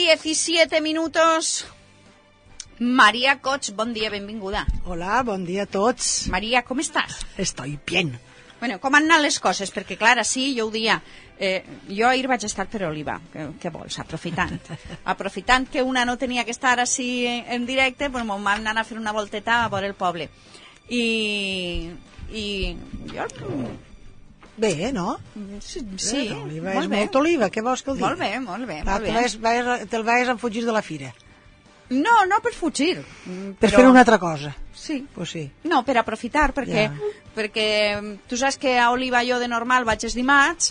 17 minutos. María Cots, bon dia, benvinguda. Hola, bon dia a tots. María, com estàs? Estoy bien. Bueno, com han anat les coses? Perquè, clar, sí, jo ho dia. Jo ahir vaig estar per Oliva. Què vols? Aprofitant. Aprofitant que una no tenia que estar així en directe, pues vam anar a fer una volteta a veure el poble. I jo... Bé, no? Sí, Oliva molt és bé. molt oliva, què vols que el digui? Molt bé, molt bé. Te'l vas a fugir de la fira. No, no per fugir. Per fer una altra cosa. Sí. Pues sí. No, per aprofitar, perquè tu saps que a Oliva jo de normal vaig els dimarts,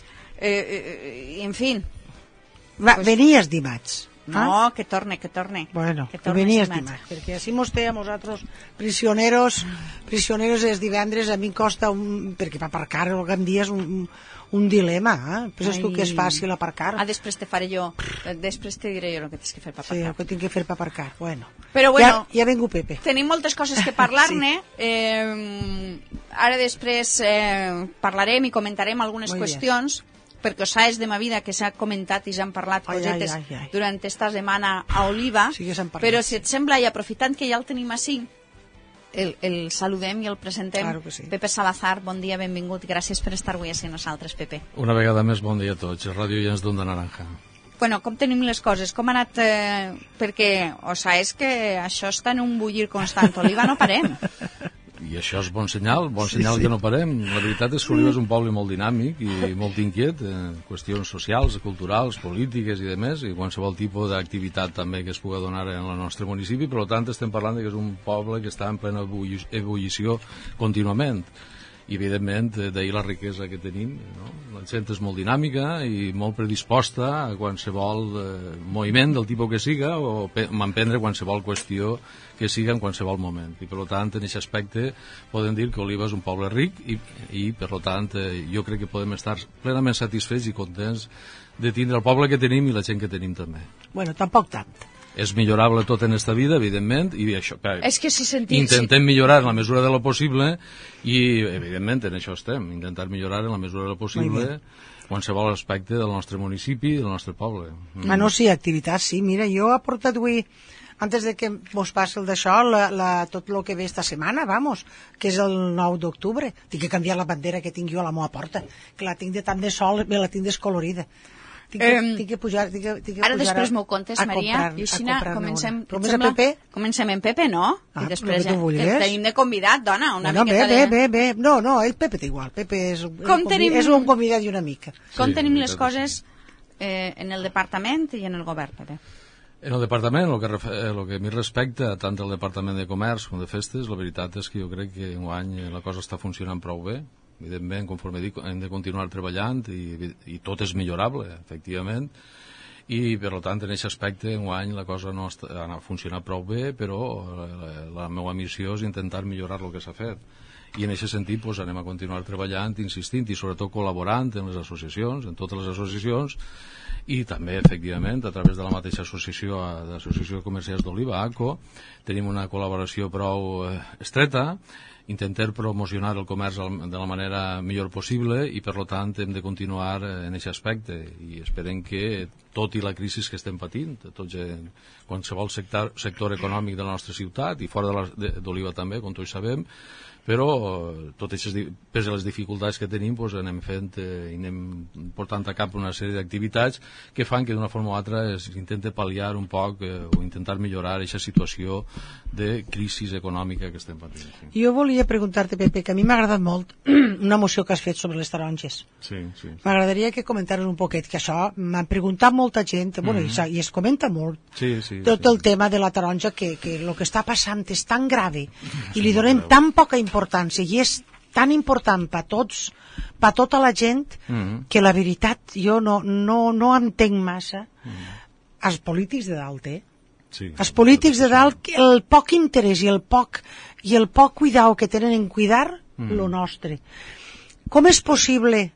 i en fi. Venies dimarts. No, que torne. Bueno, que que venies dimarts, perquè així mos té a nosaltres prisioneros els divendres. A mi em costa, perquè per aparcar algun dia és un dilema, penses tu que és fàcil aparcar? Després te faré jo, després te diré jo el que tens que fer per aparcar. Sí, el que tinc que fer per aparcar, bueno. Però bueno, ja vengo Pepe. Tenim moltes coses que parlar-ne. Sí. Ara després parlarem i comentarem algunes qüestions, perquè ho saps de ma vida que s'ha comentat i s'han parlat cosetes durant esta setmana a Oliva, sí, però si et sembla, i aprofitant que ja el tenim així, el saludem i el presentem. Claro que sí. Pepe Salazar, bon dia, benvingut, i gràcies per estar avui amb nosaltres, Pepe. Una vegada més, bon dia a tots. Ràdio Llens d'Onda Naranja. Bueno, com tenim les coses? Com ha anat? Perquè, o saps que això està en un bullir constant. Oliva no parem. I això és bon senyal que no parem. La veritat és que Oliva és un poble molt dinàmic i molt inquiet en qüestions socials, culturals, polítiques i demés, i qualsevol tipus d'activitat també que es pugui donar en el nostre municipi. Per tant, estem parlant que és un poble que està en plena ebullició contínuament. I evidentment d'ahir la riquesa que tenim, no? La gent és molt dinàmica i molt predisposta a qualsevol moviment del tipus que siga o emprendre qualsevol qüestió que siga en qualsevol moment. I per tant, en aquest aspecte podem dir que Oliva és un poble ric i per tant jo crec que podem estar plenament satisfets i contents de tindre el poble que tenim i la gent que tenim també. Bueno, tampoc tant. És millorable tot en esta vida, evidentment, i això, és que intentem millorar en la mesura de lo possible i, evidentment, en això estem, intentar millorar en la mesura de lo possible qualsevol aspecte del nostre municipi i del nostre poble. No, sí, activitats, sí. Mira, jo he portat avui, antes de que mos passi el d'això, tot el que ve esta setmana, vamos, que és el 9 d'octubre. Tinc que canviar la bandera que tinc jo a la meva porta, que la tinc de tant de sol, me la tinc descolorida. Tinc que pujar ara després m'ho contes, Maria, i així comencem en Pepe, no? I després el tenim de convidat, dona, una miqueta de... Bé. No, el Pepe té igual. Pepe és un convidat i una mica. Com tenim les coses en el departament i en el govern, Pepe? En el departament, el que a mi respecta, tant el departament de comerç com de festes, la veritat és que jo crec que enguany la cosa està funcionant prou bé. Evidentment, conforme dic, hem de continuar treballant i tot és millorable, efectivament, i per tant en aquest aspecte enguany la cosa no ha funcionat prou bé, però la meva missió és intentar millorar el que s'ha fet, i en aquest sentit doncs, anem a continuar treballant, insistint i sobretot col·laborant en les associacions, en totes les associacions, i també efectivament a través de la mateixa associació d'Associació de Comerciants d'Oliva, ACO, tenim una col·laboració prou estreta. Intentem promocionar el comerç de la manera millor possible i per tant hem de continuar en aquest aspecte i esperem que tot i la crisi que estem patint, tots en qualsevol sector econòmic de la nostra ciutat i fora d'Oliva també, com tots sabem, però tot això, pese a les dificultats que tenim, doncs anem fent i anem portant a cap una sèrie d'activitats que fan que d'una forma o altra s'intente pal·liar un poc o intentar millorar aquesta situació de crisi econòmica que estem patint. Sí. Jo volia preguntar-te, Pepe, que a mi m'ha agradat molt una moció que has fet sobre les taronges. Sí. M'agradaria que comentares un poquet, que això m'ha preguntat molta gent, bueno, i es comenta molt, tot el tema de la taronja, que el que està passant és tan grave i li donem tan poca importància i és tan important per tota la gent que la veritat jo no entenc massa els polítics de dalt, els polítics de dalt, el poc interès i el poc cuidau que tenen en cuidar lo nostre. Com és possible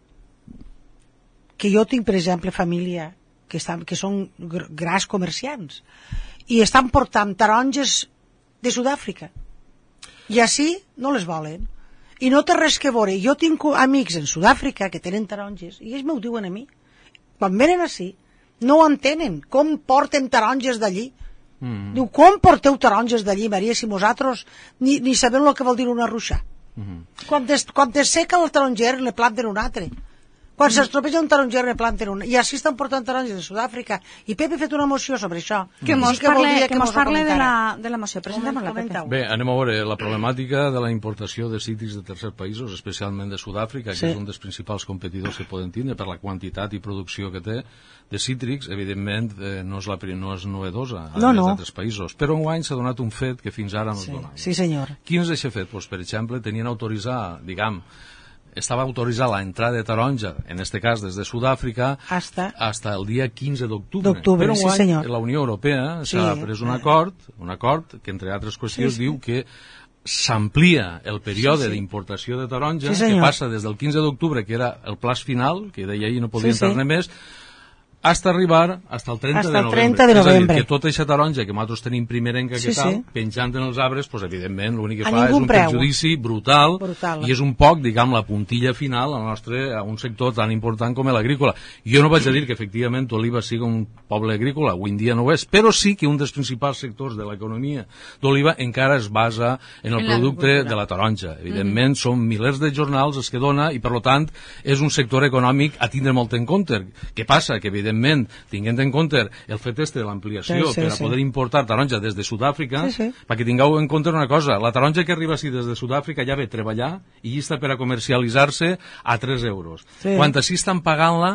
que jo tinc, per exemple, família que són grans comerciants i estan portant taronges de Sud-àfrica i així no les volen i no té res que veure. Jo tinc amics en Sud-àfrica que tenen taronges i ells m'ho diuen a mi quan venen així no ho entenen. Com porten taronges d'allí? Diu, com porteu taronges d'allí, Maria, si vosaltres ni sabem el que vol dir una ruixa? Quan es seca el taronger, ne planten un altre. Quan s'estropeja un taronger, ne planten un. I així estan portant taronges de Sud-àfrica. I Pepe ha fet una moció sobre això. Que mos parle de la moció. Presenta-me-la, Pepe. Bé, anem a veure la problemàtica de la importació de cítrics de tercers països, especialment de Sud-àfrica, que és un dels principals competidors que poden tindre per la quantitat i producció que té de cítrics. Evidentment, no és novedosa a d'altres països. Però enguany s'ha donat un fet que fins ara no es donava. Sí, senyor. Quin és aquest fet? Pues, per exemple, tenien autoritzar, estava autoritzada la entrada de taronja, en este cas des de Sud-àfrica, hasta el dia 15 d'octubre. Però enguany la Unió Europea s'ha pres un acord que, entre altres qüestions, diu que s'amplia el període d'importació de taronja, que passa des del 15 d'octubre, que era el plaç final, que deia ahir no podia entrar-ne més, hasta arribar hasta el 30 de novembre. És a dir, que tota aquesta taronja que nosaltres tenim primerenca penjant en els arbres, pues, evidentment, l'únic que fa és un perjudici brutal, i és un poc, la puntilla final a un sector tan important com l'agrícola. Jo no vaig a dir que, efectivament, Oliva sigui un poble agrícola, avui en dia no ho és, però sí que un dels principals sectors de l'economia d'Oliva encara es basa en el producte de la taronja. Evidentment, són milers de jornals els que dona, i, per tant, és un sector econòmic a tindre molt en compte. Què passa? Que, evidentment, tinguent en compte el fet de l'ampliació per a poder importar taronja des de Sud-àfrica, perquè tingueu en compte una cosa, la taronja que arriba així des de Sud-àfrica ja ve treballar i llista per a comercialitzar-se a 3 euros. Quan així estan pagant-la,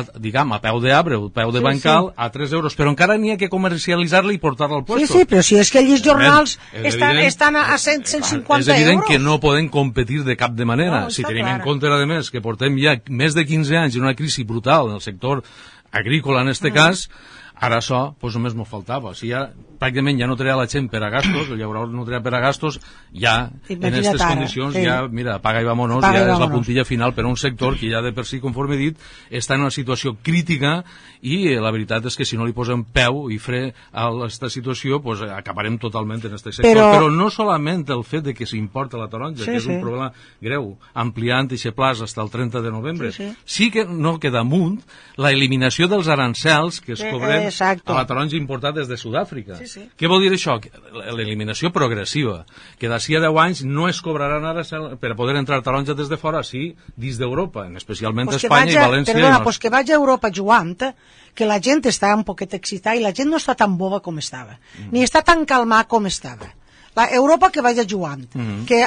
a peu d'arbre o peu de bancal, a 3 euros, però encara n'hi ha que comercialitzar-la i portar-la al puesto. Sí, però si és que els jornals estan a 150 euros. És evident que no poden competir de cap de manera. Si tenim en compte, a més, que portem ja més de 15 anys en una crisi brutal en el sector agrícola, en este cas, ara això, doncs només m'ho faltava. O sigui, pràcticament ja no tenia la gent per a gastos, el llaurador no tenia per a gastos, ja en aquestes condicions, ja, mira, paga i vámonos, ja és la puntilla final per a un sector que ja de per si, conforme he dit, està en una situació crítica, i la veritat és que si no li posem peu i fre a aquesta situació, doncs acabarem totalment en aquest sector. Però no solament el fet de que s'importa la taronja, que és un problema greu, ampliant aquest plaç fins al 30 de novembre, sí que no queda amunt la eliminació dels arancels que es cobren a la taronja importada des de Sud-àfrica. Què vol dir això? L'eliminació progressiva, que d'ací a 10 anys no es cobraran ara per a poder entrar taronja des de fora, sí, dins d'Europa, especialment Espanya i València. Perdona, doncs que vaig a Europa jugant, que la gent està un poquet excitada i la gent no està tan boba com estava, ni està tan calmada com estava. La Europa que vaig a jugant, que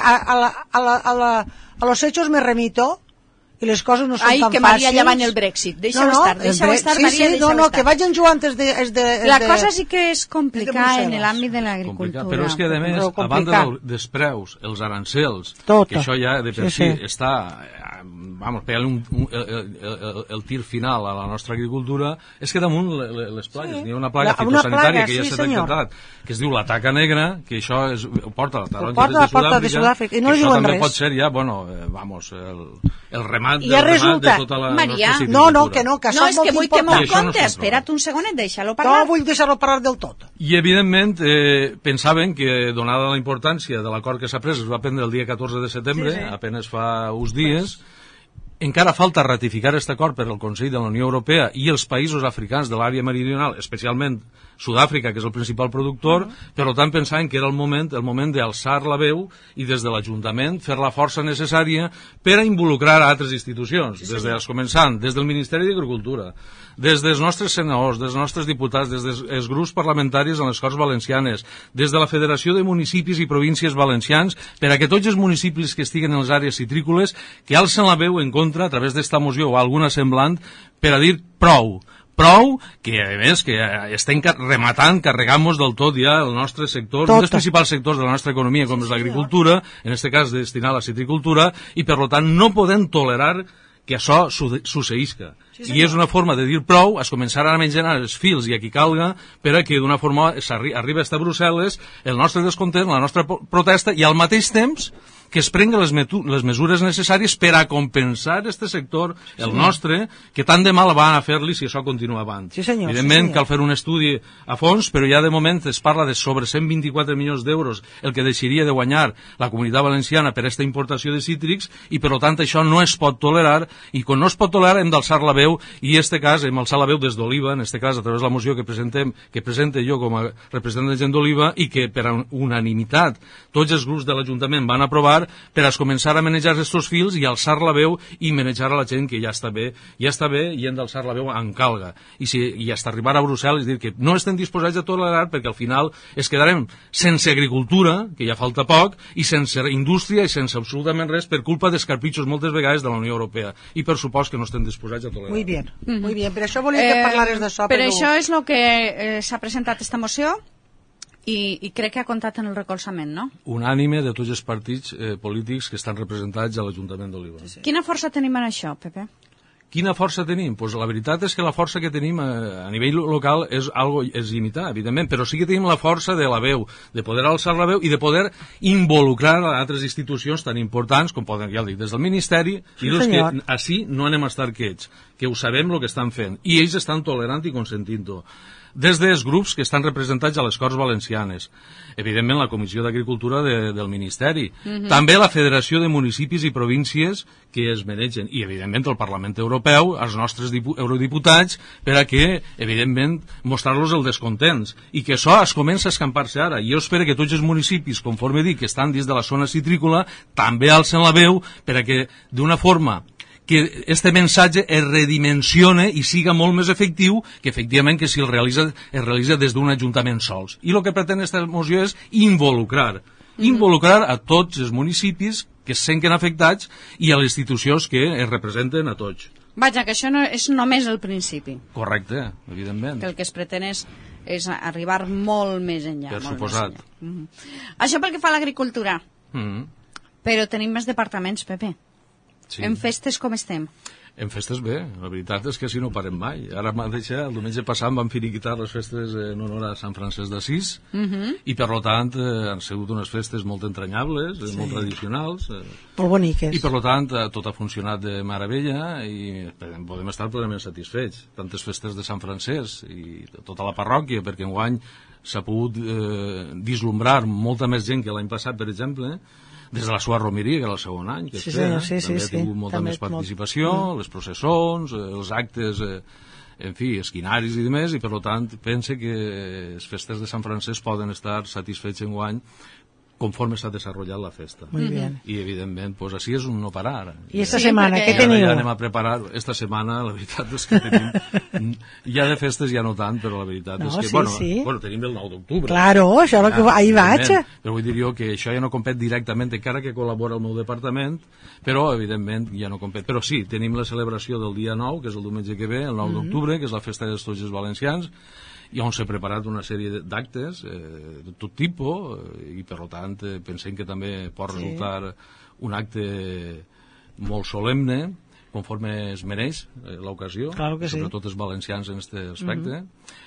a los hechos me remito, i les coses no són tan fàcils. Ai, que Maria ja va en el Brexit. Deixa-ho estar, Maria, deixa-ho estar. Que vagin jugant la cosa sí que és complicada en l'àmbit de l'agricultura. Però és que, a més, a banda dels preus, els arancels, que això ja de per si està, pegant el tir final a la nostra agricultura, és que damunt les plagues, n'hi ha una plaga fitosanitària que ja s'ha detectat, que es diu la taca negra, que això porta la taronja des de Sud-àfrica, que això també pot ser ja, el remat de tota la nostra agricultura. No, és que vull que m'ho compte. Espera't un segonet, deixa-lo parlar. No vull deixar-lo parlar del tot. I, evidentment, pensaven que, donada la importància de l'acord que s'ha pres, es va prendre el dia 14 de setembre, apenas fa uns dies, encara falta ratificar aquest acord per al Consell de la Unió Europea i els països africans de l'àrea meridional, especialment Sud-àfrica, que és el principal productor, per tant pensaven que era el moment d'alçar la veu i des de l'Ajuntament fer la força necessària per a involucrar a altres institucions, començant des del Ministeri d'Agricultura, des dels nostres senadors, dels nostres diputats, des dels grups parlamentaris en les Corts Valencianes, des de la Federació de Municipis i Províncies Valencians, per a que tots els municipis que estiguen en les àrees citrícoles que alcen la veu en contra, a través d'esta moció o alguna semblant, per a dir prou, que a més que estem rematant, carregant-nos del tot ja el nostre sector, un dels principals sectors de la nostra economia com és l'agricultura, en aquest cas destinat a la citricultura, i per tant no podem tolerar que això succeïsca. I és una forma de dir prou, es començaran a menjar els fils i a qui calga, per a que d'una forma arriba a Brussel·les el nostre descontent, la nostra protesta, i al mateix temps que es prenguen les mesures necessàries per a compensar aquest sector, el nostre, que tant de mal van a fer-li si això continua avant. Evidentment cal fer un estudi a fons, però ja de moment es parla de sobre 124 milions d'euros el que deixaria de guanyar la Comunitat Valenciana per aquesta importació de cítrics, i per tant això no es pot tolerar, i quan no es pot tolerar hem d'alçar la veu veu, i en este cas hem alçat la veu des d'Oliva, en este cas a través de la moció que presente jo com a representant de gent d'Oliva, i que per unanimitat tots els grups de l'Ajuntament van aprovar per a començar a manejar aquests fils i alçar la veu i manejar a la gent que ja està bé i hem d'alçar la veu en calga. I hasta arribar a Brussel·les, dir que no estem disposats a tolerar, perquè al final es quedarem sense agricultura, que ja falta poc, i sense indústria i sense absolutament res per culpa d'escarpitxos moltes vegades de la Unió Europea. I per supost que no estem disposats a tolerar. Muy bien, muy bien. Per això volia que parlares d'això. Per això és el que s'ha presentat esta moció i crec que ha comptat en el recolzament, no? Unànime de tots els partits polítics que estan representats a l'Ajuntament d'Oliva. Quina força tenim en això, Pepe? Quina força tenim? Pues la veritat és que la força que tenim a nivell local és limitada, evidentment, però sí que tenim la força de la veu, de poder alçar la veu i de poder involucrar a altres institucions tan importants com poden, ja ho dic, des del Ministeri, i doncs que així no anem a estar quiets, que ho sabem el que estan fent, i ells estan tolerant i consentint-ho. Des dels grups que estan representats a les Corts Valencianes, evidentment la Comissió d'Agricultura del Ministeri, també la Federació de Municipis i Províncies que es manegen, i evidentment el Parlament Europeu, els nostres eurodiputats, per a que, evidentment, mostrar-los el descontents, i que això es comença a escampar-se ara. I jo espero que tots els municipis, conforme dic, que estan dins de la zona citrícola, també alcen la veu per a que, d'una forma que este mensatge es redimensione i siga molt més efectiu que efectivament que si es realitza des d'un ajuntament sols. I el que pretén aquesta moció és involucrar a tots els municipis que es senten afectats i a les institucions que es representen a tots. Vaja, que això no és només el principi. Correcte, evidentment. Que el que es pretén és arribar molt més enllà. Per suposat. Això pel que fa a l'agricultura. Però tenim més departaments, Pepe. Sí. En festes com estem? En festes bé, la veritat és que així no parem mai. Ara mateix, el diumenge passat vam finiquitar les festes en honor a Sant Francesc d'Assís i per tant han sigut unes festes molt entranyables, molt tradicionals. Molt boniques. I per tant tot ha funcionat de meravella i podem estar plenament satisfets. Tantes festes de Sant Francesc i tota la parròquia, perquè enguany s'ha pogut vislumbrar molta més gent que l'any passat, per exemple, des de la seva romeria, que era el segon any, que també ha tingut molta més participació, les processons, els actes, en fi, esquinaris i demés, i per tant pense que les festes de Sant Francesc poden estar satisfets enguany conforme s'ha desenvolupat la festa. Muy bien. I evidentment, pues així és un no parar. I esta setmana, què teniu? Ja anem a preparar, esta setmana la veritat és que tenim, ja de festes ja no tant, però la veritat és que, bueno, tenim el 9 d'octubre. Claro, això és el que ahí vaig. Però vull dir jo que això ja no compet directament, encara que col·labora el meu departament, però evidentment ja no compet. Però sí, tenim la celebració del dia 9, que és el diumenge que ve, el 9 d'octubre, que és la festa dels Tots els Valencians, i on s'ha preparat una sèrie d'actes de tot tipus i per tant pensem que també pot resultar un acte molt solemne conforme es mereix l'ocasió, sobretot els valencians en aquest aspecte,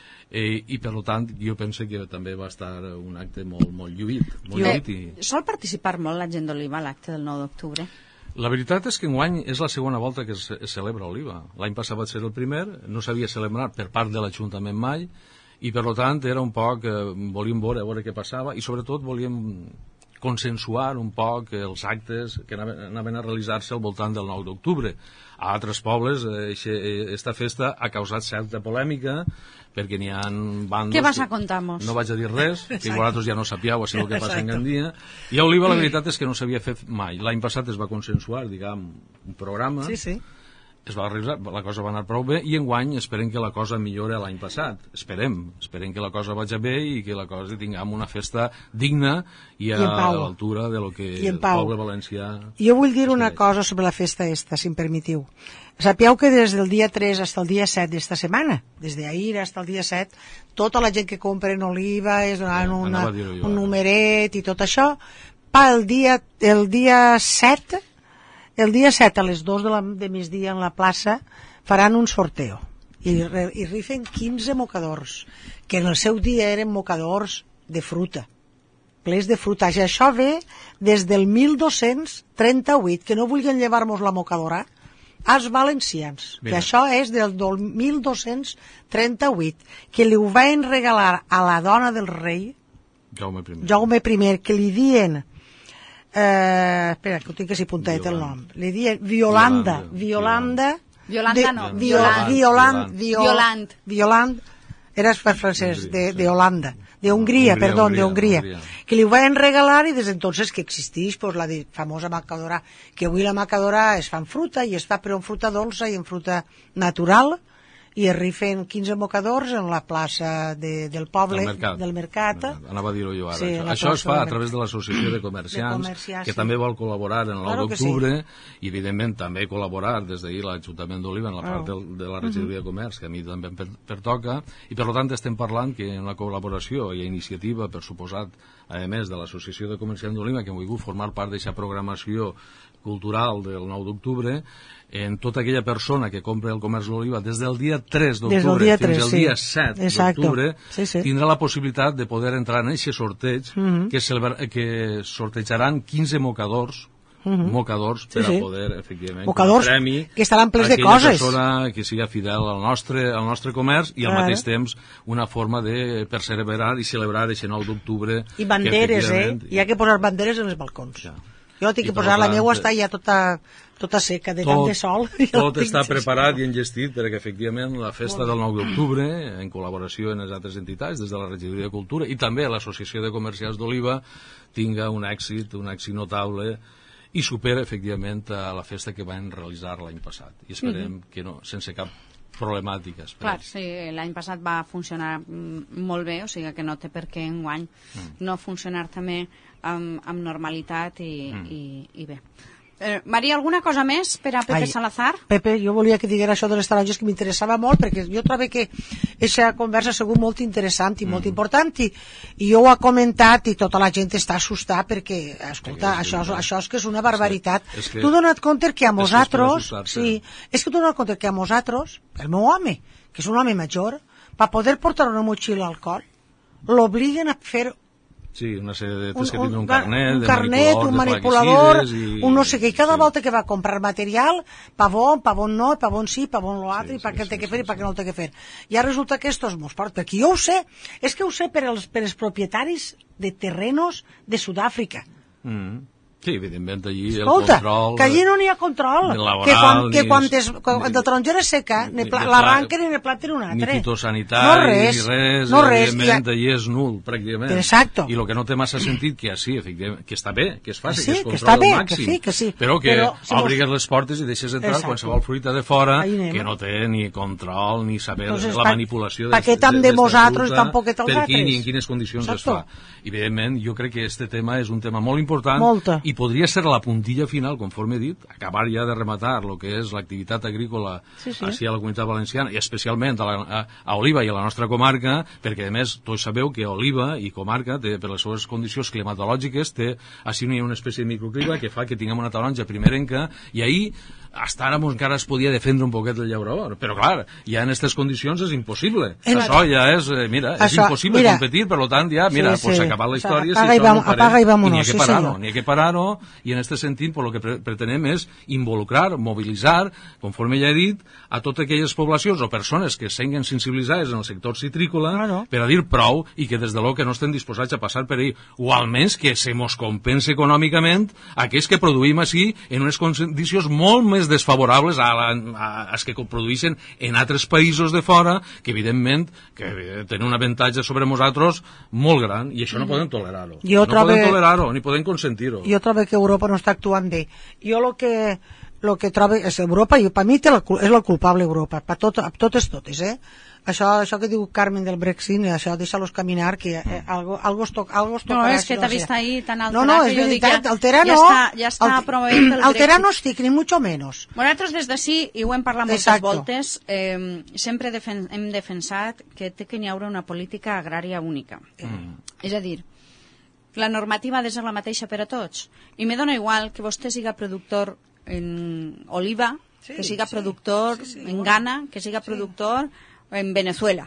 i per tant jo penso que també va estar un acte molt lluït. Sol participar molt la gent d'Oliva a l'acte del 9 d'octubre? La veritat és que enguany és la segona volta que es celebra Oliva. L'any passat va ser el primer, no s'havia celebrat per part de l'Ajuntament mai, i per tant era un poc, volíem veure què passava, i sobretot volíem consensuar un poc els actes que anaven a realitzar-se al voltant del 9 d'octubre. A altres pobles aquesta festa ha causat certa polèmica, perquè n'hi ha bandos... Què vas a contar-nos? No vaig a dir res, que vosaltres ja no sapieu el que passa en Gandia. I a Oliva la veritat és que no s'havia fet mai. L'any passat es va consensuar, diguem, un programa, es va realitzar, la cosa va anar prou bé, i enguany esperem que la cosa millore l'any passat. Esperem que la cosa vagi bé i que la cosa tinguem una festa digna i a l'altura de lo que el poble valencià... Jo vull dir una cosa sobre la festa esta, si em permetiu. Sapieu que des del dia 3 fins al dia 7 d'esta setmana, des d'ahir fins al dia 7, tota la gent que compra en oliva es donaran un numeret i tot això, el dia 7... El dia 7 a les 2 de migdia en la plaça faran un sorteo i rifen 15 mocadors, que en el seu dia eren mocadors de fruta, plens de fruta. I això ve des del 1238, que no vulguin llevar-nos la mocadora als valencians, que això és del 1238, que li ho van regalar a la dona del rei Jaume I, que li dien espera, que ho tinc que s'hi apuntat el nom, li dien Violanda Violanda no. Violant. Era francès, de Holanda. De Hungría, que li van regalar i des d'entonces que existeix pues, la famosa macadora, que avui la macadora es fa en fruta i es fa però en fruta dolça i en fruta natural, i es rifen 15 mocadors en la plaça del poble, del mercat. Anava a dir-ho jo ara. Sí, això es fa a través de l'Associació de Comerciants, que també vol col·laborar en l'1 d'octubre, i evidentment també col·laborar des d'ahir l'Ajuntament d'Oliva en la part de la regidoria de comerç, que a mi també em pertoca, i per tant estem parlant que en la col·laboració i iniciativa, per suposat, a més de l'Associació de Comerciants d'Oliva, que hem volgut formar part d'aquesta programació cultural del 9 d'octubre, en tota aquella persona que compra el comerç d'Oliva des del dia 3 d'octubre fins al dia 7 d'octubre tindrà la possibilitat de poder entrar en aquest sorteig que sortejaran 15 mocadors per a poder, efectivament, mocadors premi que estaran plens de coses, aquella persona que siga fidel al nostre comerç i al mateix temps una forma de perseverar i celebrar aquest 9 d'octubre. I banderes, hi ha que posar banderes en els balcons. Jo tinc que posar, la meva està ja tota seca de tant de sol. Tot està preparat i enllestit perquè efectivament la festa del 9 d'octubre, en col·laboració amb les altres entitats, des de la Regidoria de Cultura i també l'Associació de Comerciants d'Oliva, tinga un èxit notable i supera efectivament a la festa que van realitzar l'any passat. I esperem que no, sense cap problemàtica. Clar, sí, l'any passat va funcionar molt bé, o sigui que no té per què enguany no funcionar també amb normalitat i bé. Maria, alguna cosa més per a Pepe Salazar? Pepe, jo volia que diguera això de les taronges, que m'interessava molt, perquè jo trobo que aquesta conversa ha sigut molt interessant i molt important, i jo ho he comentat i tota la gent està assustada perquè, escolta, això és que és una barbaritat. Tu dona't compte que a nosaltres, el meu home, que és un home major, per poder portar una motxilla d'alcohol, l'obliguen a fer una sèrie de que tenen un carnet, un manipulador, un no sé què, i cada volta que va comprar material, pavón no, pavón sí, pavón lo altre, i per què el té que fer i per què no el té que fer. I ara resulta que estos mos porten, perquè jo ho sé, és que ho sé per els propietaris de terrenos de Sud-àfrica. Sí, evidentment, allí el control... que allí no n'hi ha control. Que quan la tarongera és seca, l'arranquen i ne planten un altre. Ni fitosanitari, ni res, evidentment, allí és nul, pràcticament. Exacto. I el que no té massa sentit, que sí, efectivament, que està bé, que es faci, que es controla al màxim, però que obrigues les portes i deixes entrar qualsevol fruita de fora que no té ni control, ni saber la manipulació d'aquesta fruita, per qui ni en quines condicions es fa. Evidentment, jo crec que aquest tema és un tema molt important i podria ser la puntilla final, conforme he dit, acabar ja de rematar el que és l'activitat agrícola així a la Comunitat Valenciana i especialment a Oliva i a la nostra comarca, perquè a més tots sabeu que Oliva i comarca, per les seves condicions climatològiques, té així una espècie de microclima que fa que tinguem una taronja primerenca, i ahir hasta ara encara es podia defendre un poquet el llaurador, però clar, ja en aquestes condicions és impossible. Això ja és, és impossible competir, per tant ja, pues acabar la història, apaga i vámonos, n'hi ha que parar-ho, i en aquest sentit, el que pretenem és involucrar, mobilitzar, conforme ja he dit, a totes aquelles poblacions o persones que siguin sensibilitzades en el sector citrícola per a dir prou i que des de lo que no estem disposats a passar per ell, o almenys que se mos compense econòmicament aquells que produïm així en unes condicions molt més desfavorables a les que produeixen en altres països de fora, que evidentment tenen un avantatge sobre nosaltres molt gran, i això no podem tolerar-ho. No podem tolerar-ho, ni podem consentir-ho. Jo trobo que Europa no està actuant bé. Jo el que trobo és Europa, i per mi és la culpable Europa, per totes, Això que diu Carmen del Brexit, això deixa-los caminar, que algo es tocarà. No, és que t'ha vist ahir tan alterat. No, és veritat, alterar no. Ja està promovent el Brexit. Alterar no estic, ni mucho menos. Nosaltres des d'ací, i ho hem parlat moltes voltes, sempre hem defensat que té que n'hi haurà una política agrària única. És a dir, la normativa ha de ser la mateixa per a tots. I me dona igual que vostè siga productor en oliva, que siga productor en Ghana, que siga productor en Venezuela.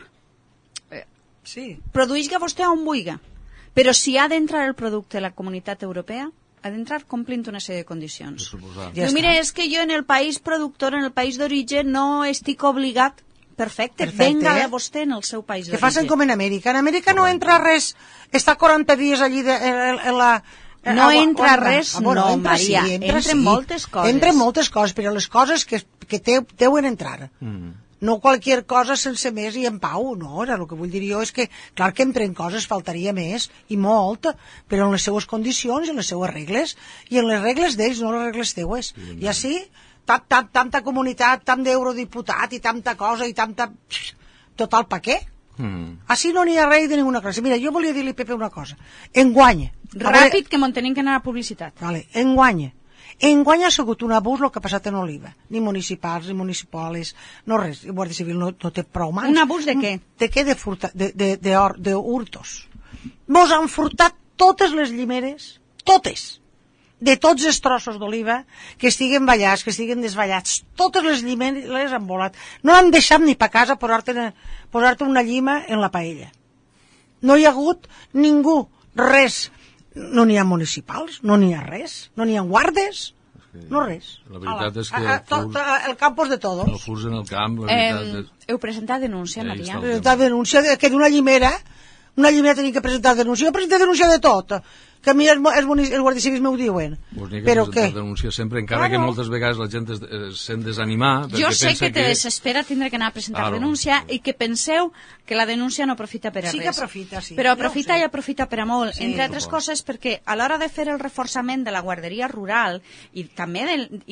Produïsca vostè on vulgui, però si ha d'entrar el producte a la Comunitat Europea, ha d'entrar complint una sèrie de condicions. Diu, mira, és que jo en el país productor, en el país d'origen, no estic obligat. Perfecte, venga vostè en el seu país d'origen. Que facin com en Amèrica. En Amèrica no entra res, està 40 dies allí en la... No entra res, no, Maria, entren moltes coses. Entren moltes coses, però les coses que que deuen entrar. No qualsevol cosa sense més i en pau, no, el que vull dir jo és que, clar que entren coses, faltaria més, i molt, però en les seues condicions, en les seues regles, i en les regles d'ells, no les regles teues. I així, tanta comunitat, tant d'eurodiputat, i tanta cosa, i tanta... Total, pa què? Així no n'hi ha res de ninguna classe. Mira, jo volia dir-li, Pepe, una cosa. Enguany. Ràpid, que m'en tenim que anar a publicitat. Vale, enguany ha sigut un abús el que ha passat en Oliva. Ni municipals, ni municipals, no res. El Guàrdia Civil no té prou mans. Un abús de què? De què? De hurtos. Mos han furtat totes les llimeres, totes, de tots els trossos d'oliva, que estiguen ballats, que estiguen desballats. Totes les llimeres les han volat. No han deixat ni per casa posar-te una llima en la paella. No hi ha hagut ningú, res. No n'hi ha municipals, no n'hi ha res, no n'hi ha guardes, no res. La veritat és que... El campo és de todos. El furs en el camp, la veritat... Heu presentat denúncia, Maria? Heu presentat denúncia que d'una llimera tenia que presentar denúncia. Jo presenté denúncia de tot, que a mi els guàrdies civils m'ho diuen. Però què? Denúncia sempre, encara que moltes vegades la gent es sent desanimar... Jo sé que te desespera tindre que anar a presentar denúncia i que penseu que la denúncia no aprofita per a res. Sí que aprofita, sí. Però aprofita i aprofita per a molt. Entre altres coses perquè a l'hora de fer el reforçament de la guarderia rural i també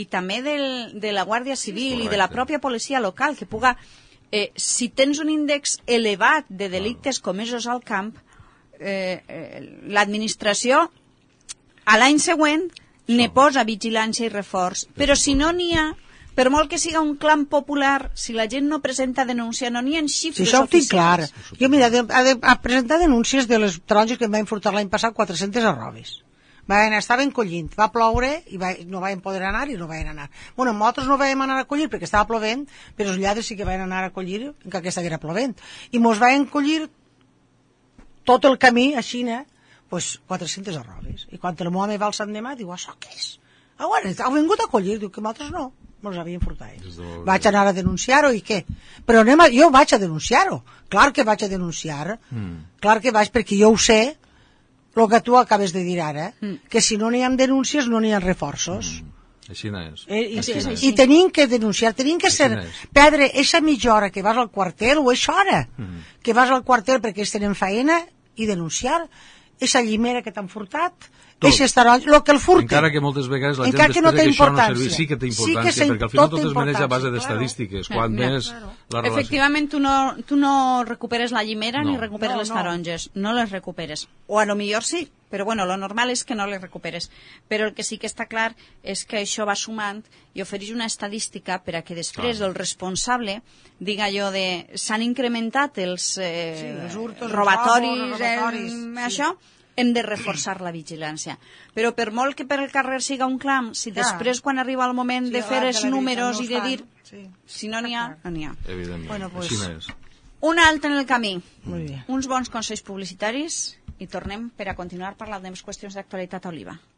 de la Guàrdia Civil i de la pròpia policia local que puga... si tens un índex elevat de delictes comesos al camp, l'administració a l'any següent ne posa vigilància i reforç. Però si no n'hi ha, per molt que siga un clam popular, si la gent no presenta denúncia, no n'hi ha xifres oficials. Això ho tinc clar. Jo, mira, a presentar denúncies de les taronges que em van furtar l'any passat 400 arrobes. Estaven collint, va ploure i no vam poder anar i no vam anar. Bueno, nosaltres no vam anar a collir perquè estava plovent, però els lladres sí que van anar a collir que aquesta era plovent. I mos van collir tot el camí, així, pues 400 arrobes. I quan el meu home va al Sant Demà, diu, això què és? Heu vingut a collir? Diu que nosaltres no, mos havien furtat. Vaig anar a denunciar-ho i què? Però jo vaig a denunciar-ho. Clar que vaig a denunciar. Clar que vaig, perquè jo ho sé, el que tu acabes de dir ara, que si no n'hi ha denúncies no n'hi ha reforços. Així no és. I tenim que denunciar, tenim que perdre eixa mitja hora que vas al quartel o eixa hora que vas al quartel perquè ells tenen feina i denunciar eixa llimera que t'han furtat, eixe taronja, el que el furten. Encara que moltes vegades la gent espera que això no servís, sí que té importància, perquè al final tot es maneja a base d'estadístiques. Quan més la relació... Efectivament, tu no recuperes la llimera ni recuperes les taronges, no les recuperes. O a lo millor sí, però bueno, lo normal és que no les recuperes. Però el que sí que està clar és que això va sumant i ofereix una estadística per a que després el responsable diga jo de s'han incrementat els robatoris, això, hem de reforçar la vigilància. Però per molt que per el carrer siga un clam, si després quan arriba el moment de fer els números i de dir si no n'hi ha, no n'hi ha. Evidentment, així és. Un alt en el camí, uns bons consells publicitaris i tornem per a continuar parlant de més qüestions d'actualitat a Oliva.